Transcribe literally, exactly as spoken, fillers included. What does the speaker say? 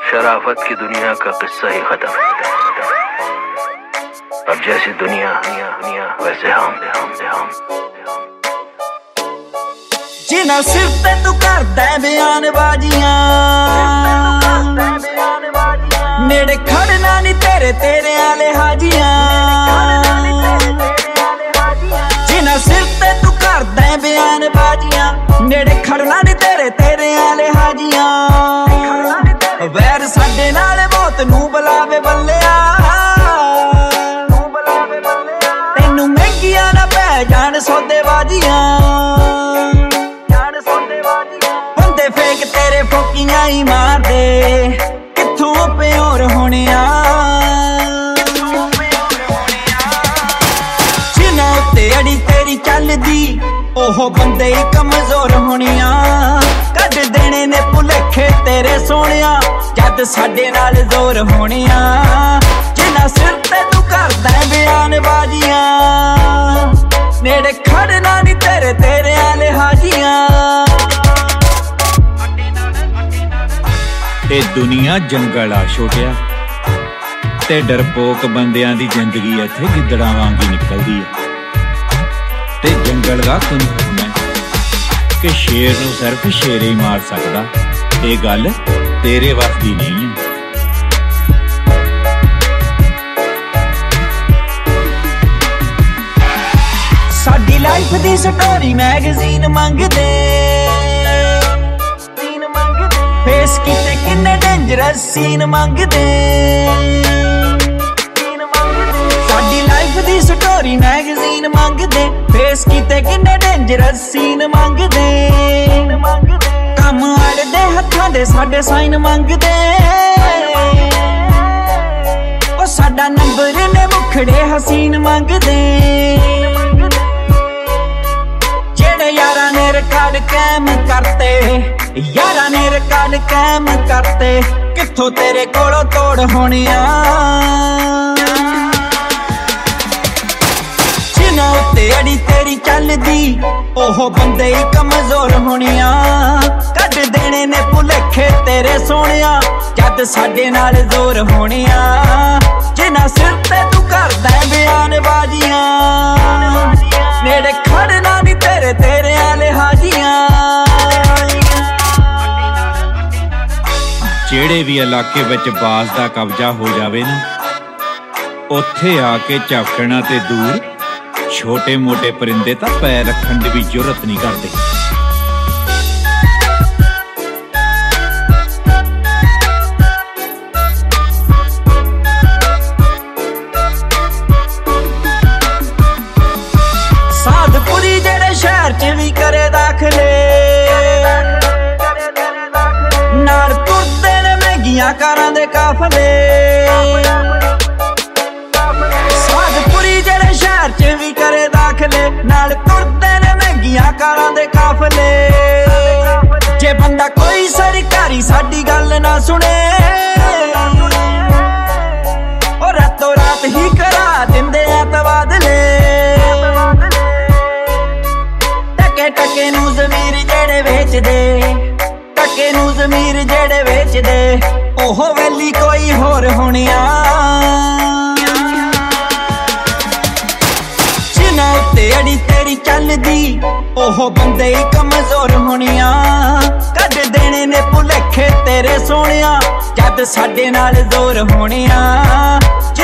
शराफत की दुनिया का किस्सा ही खत्म। अब जैसी दुनिया दुनिया दुनिया वैसे हम हम हम जिन्ना सिर ते तू करदा बयानबाजियां, नेड़े खड़ना नी तेरे तेरे आले हाजियां। जिन्ना सिर ते तू करदा बयानबाजियां, नेड़े खड़ना नी तेरे तेरे आले हाजियां। वैर साडे नाल मौत नू बुलावे बल्लिया, तेनू महंगियां ना पै जान सौदेबाजियां। बंदे फेक तेरे फोकियां ही मार दे, कित्थों प्योर होनिया। जिन्ना उत्ते अड़ी तेरी चलदी, ओहो बंदे ही कमजोर होनिया। कद देने ने भुलेखे तेरे सोनिया, जद साडे नाल जोर होनिया। जिन्ना सिर ते तू करदा बयानबाजियां, नेड़े खड़ना नी तेरे तेरे आले हाजियां। ए दुनिया जंगल आ छोटिया, ते डरपोक बंदियां दी जिंदगी इत्थे गिद्दड़ां वांगी निकलदी है। ते जंगल दा कानून है कि शेर नूं सिर्फ शेर ही मार सकदा। ये गल तेरे वस दी नहीं है। साडी लाइफ दी स्टोरी मैगजीन मंगदे, फेस कीते किन्ने डेंजरस सीन मंगदे। साडी लाइफ दी स्टोरी मैगजीन मंगदे, फेस कीते किन्ने डेंजरस सीन मंगदे। कम अड़दे हत्थां दे साडे साइन मंगदे, ओ साडा नंबर ने मुखड़े हसीन मंगदे। जेड़े यारां ने रिकॉर्ड कैम करते, यारां ने रिकॉर्ड कैम करते, कित्थों तेरे कोलों तोड़ होनिया। जिन्ना उत्ते अड़ी तेरी चलदी, ओहो बंदे ही कमजोर होनिया। कद देने ने भुलेखे तेरे सोनिया, जद साडे नाल जोर होनिया। जिन्ना सिर ते तू करदा बयानबाजियां, नेड़े खड़ना नी तेरे तेरे आले हाजियां। जेड़े भी इलाके विच बाज दा कब्जा हो जावे ना, उत्थे आके झपकना ते दूर छोटे मोटे परिंदे तां पैर रखण दी भी जुरत नहीं करदे। साधपुरी जेड़े शहर च भी करे दाखले, नाल तुरदे ने महंगियां कारां दे काफले। साधपुरी जेड़े शहर च भी करे दाखले, नाल तुरदे ने महंगियां कारां दे काफले। जे बंदा कोई सरकारी साडी गल ना सुने, ओ रातों रात ही करा दिंदे आ तबादले। टके टके नू ज़मीर जेड़े वेचदे, टके नू ज़मीर जेड़े वेचदे, ओहो वेली कोई होर होनिया। जिन्ना उत्ते अड़ी तेरी चलदी, ओहो बंदे ही कमजोर होनिया। कद देने ने भुलेखे तेरे सोनिया, जद साडे नाल जोर होनिया।